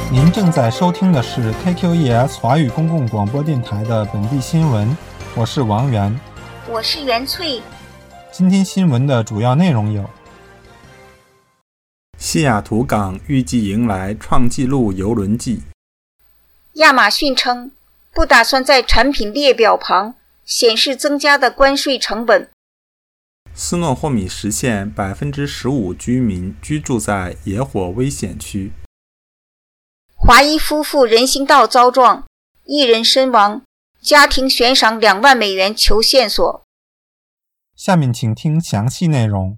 您正在收听的是 KQES 华语公共广播电台的本地新闻，我是王源， 我是袁翠。 今天新闻的主要内容有： 西雅图港预计迎来创纪录邮轮季。 亚马逊称不打算在产品列表旁显示增加的关税成本。 斯诺霍米什县 15% 居民居住在野火危险区。 华裔夫妇人行道遭撞，1人身亡，家庭悬赏2万美元求线索。 下面请听详细内容。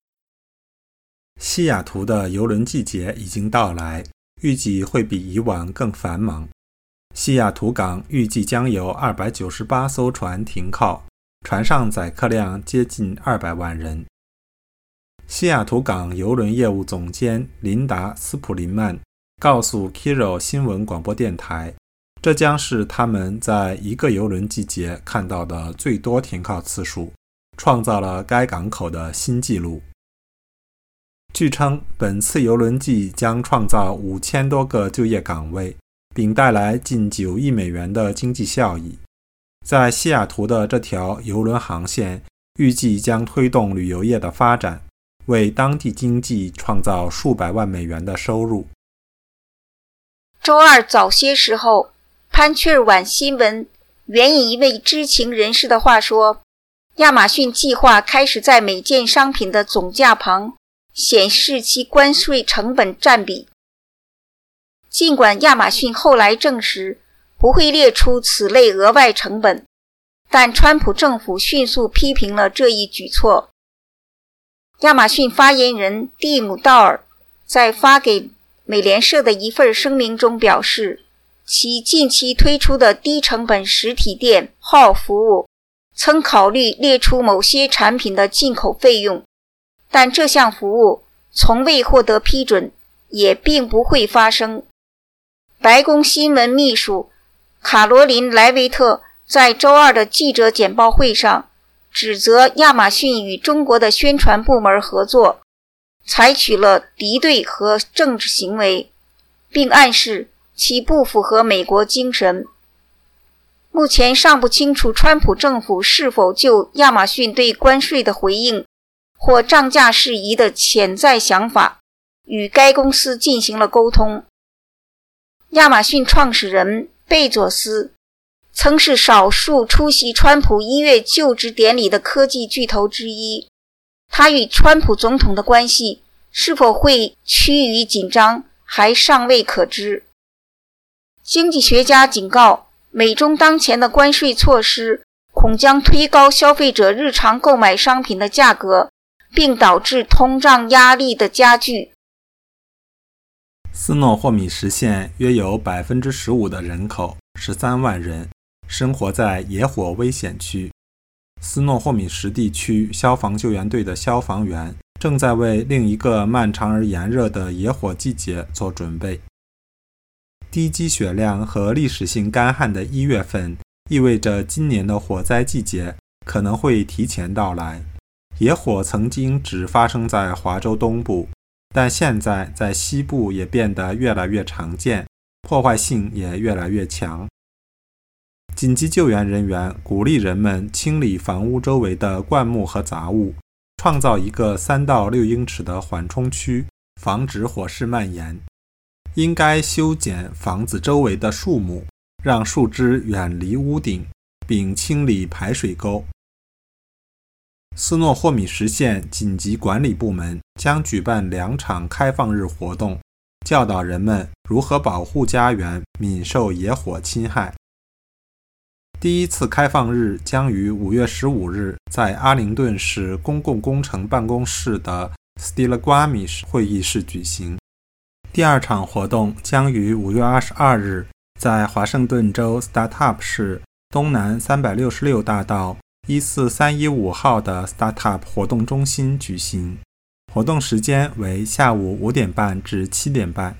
西雅图的邮轮季节已经到来，预计会比以往更繁忙。西雅图港预计将有298艘船停靠，船上载客量接近200万人。西雅图港邮轮业务总监琳达·斯普林曼告诉 Kiro 新闻广播电台，这将是他们在一个邮轮季节看到的最多停靠次数，创造了该港口的新纪录。据称，本次邮轮季将创造5000多个就业岗位，并带来近9亿美元的经济效益。在西雅图的这条邮轮航线预计将推动旅游业的发展，为当地经济创造数百万美元的收入。 周二早些时候，潘切尔晚新闻援引一位知情人士的话说，亚马逊计划开始在每件商品的总价旁显示其关税成本占比。尽管亚马逊后来证实不会列出此类额外成本，但川普政府迅速批评了这一举措。亚马逊发言人蒂姆·道尔在发给美联社的一份声明中表示，其近期推出的低成本实体店号服务曾考虑列出某些产品的进口费用，但这项服务从未获得批准，也并不会发生。白宫新闻秘书卡罗琳·莱维特在周二的记者简报会上指责亚马逊与中国的宣传部门合作，采取了敌对和政治行为，并暗示其不符合美国精神。目前尚不清楚川普政府是否就亚马逊对关税的回应或涨价事宜的潜在想法与该公司进行了沟通。亚马逊创始人贝佐斯曾是少数出席川普1月就职典礼的科技巨头之一，他与川普总统的关系是否会趋于紧张还尚未可知。经济学家警告，美中当前的关税措施恐将推高消费者日常购买商品的价格，并导致通胀压力的加剧。 斯诺霍米什县约有 15% 的人口13万人生活在野火危险区。斯诺霍米什地区消防救援队的消防员正在为另一个漫长而炎热的野火季节做准备。低积雪量和历史性干旱的1月份意味着今年的火灾季节可能会提前到来。野火曾经只发生在华州东部，但现在在西部也变得越来越常见，破坏性也越来越强。紧急救援人员鼓励人们清理房屋周围的灌木和杂物，创造一个3到6英尺的缓冲区，防止火势蔓延。应该修剪房子周围的树木，让树枝远离屋顶，并清理排水沟。斯诺霍米什县紧急管理部门将举办2场开放日活动，教导人们如何保护家园免受野火侵害。第一次开放日将于5月15日在阿灵顿市公共工程办公室的 Stillaguamish 会议室举行。第二场活动将于5月22日在华盛顿州 Startup 市东南366大道14315号的 Startup 活动中心举行，活动时间为下午5点半至7点半。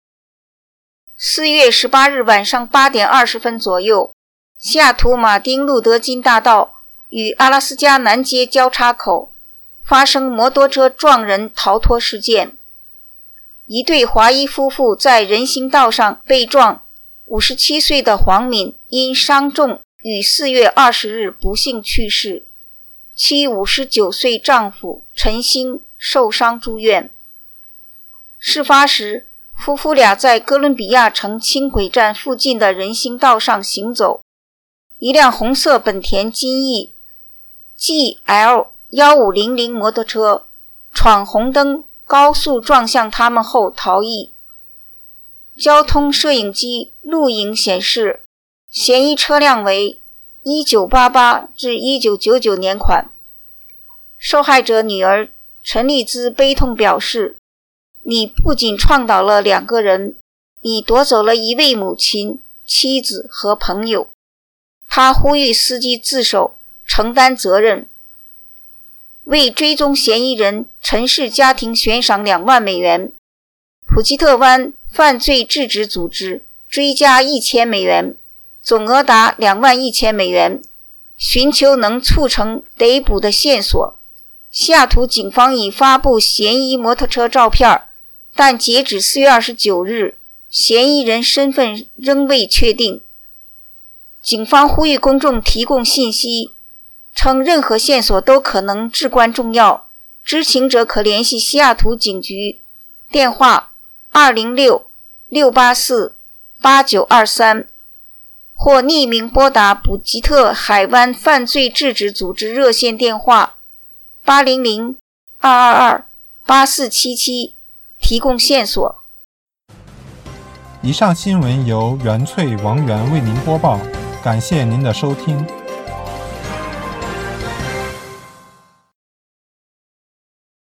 4月18日晚上8点20分左右，西雅图马丁路德金大道与阿拉斯加南街交叉口发生摩托车撞人逃脱事件。 一对华裔夫妇在人行道上被撞，57岁的黄敏因伤重于4月20日不幸去世，其59岁丈夫陈兴受伤住院。事发时，夫妇俩在哥伦比亚城轻轨站附近的人行道上行走，一辆红色本田金翼 GL1500 摩托车闯红灯高速撞向他们后逃逸。交通摄影机录影显示，嫌疑车辆为1988至1999年款。受害者女儿陈丽姿悲痛表示，你不仅撞倒了2个人，你夺走了1位母亲、妻子和朋友。他呼吁司机自首，承担责任。为追踪嫌疑人，陈氏家庭悬赏2万美元，普吉特湾犯罪制止组织追加1000美元，总额达21000美元，寻求能促成逮捕的线索。西雅图警方已发布嫌疑摩托车照片，但截止4月29日，嫌疑人身份仍未确定。警方呼吁公众提供信息，称任何线索都可能至关重要，知情者可联系西雅图警局，电话206-684-8923，或匿名拨打普吉特海湾犯罪制止组织热线电话800-222-8477，提供线索。 以上新闻由袁翠、王源为您播报，感谢您的收听。